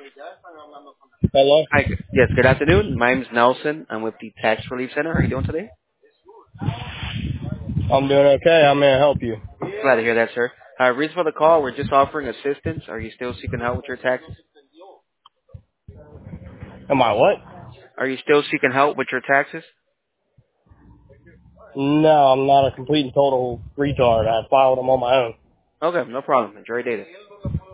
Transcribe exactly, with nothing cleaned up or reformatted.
Hello? Hi. g- Yes, good afternoon. My name is Nelson. I'm with the Tax Relief Center. How are you doing today? I'm doing okay. How may I help you? Glad to hear that, sir. Uh, reason for the call, we're just offering assistance. Are you still seeking help with your taxes? Am I what? Are you still seeking help with your taxes? No, I'm not a complete and total retard. I filed them on my own. Okay, no problem. Enjoy your day.